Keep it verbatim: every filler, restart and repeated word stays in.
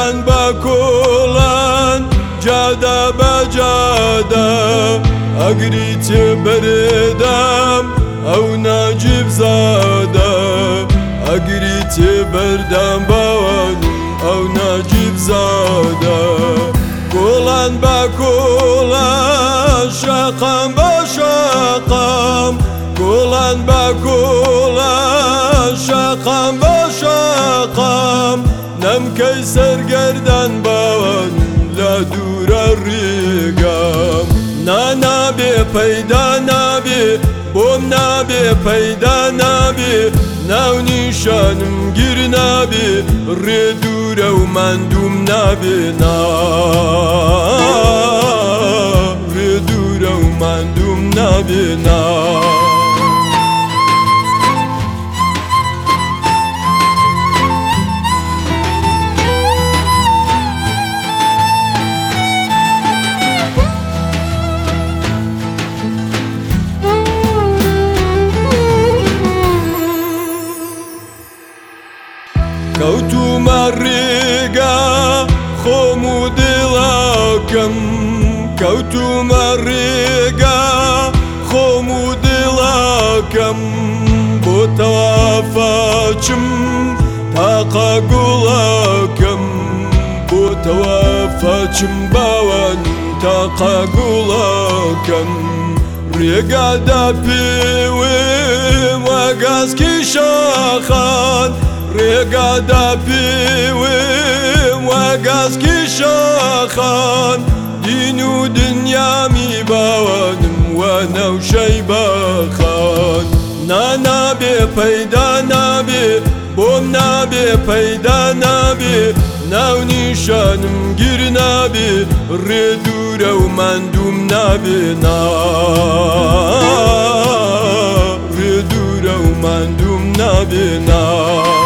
کوڵان بە کوڵان جادە بە جادە ئەگری تێ بەردەم ئەو ناجیب زادە ئەگری تێ بەردەم باوان ئەو ناجیب زادە کوڵان بە کوڵان شەقام بە شەقام کوڵان بە کوڵان شەقام بە شەقام نەمکەی سەرگەردان باوان لە دوورە ڕێگام نانابێ پەیدا نابێ بۆم نابێ پەیدا نابێ ناو نیشانم گیر نابێ ڕێ دوورە و ماندووم نابێ نا ڕێ دوورە و ماندووم نابێ نا کەوتومە ڕێگا خۆم و دڵاکەم کەوتومە ڕێگا خۆم و دڵاکەم بۆ تەوافاچم تاقە گوڵاکەم بۆ تەوافاچم باوان تاقە گوڵاکەم ڕێگادا پێوێم وەگازکی شاخان ڕێگادا پێوێم وەگازکی شاخان دین و دنیامی باوانم وە نەوشەی بەخان نانابێ پەیدا نابێ بۆم نابێ پەیدا نابێ ناو نیشانم گیر نابێ ڕێ دوورە و ماندووم نابێ نا ڕێ دوورە و ماندووم نابێ نا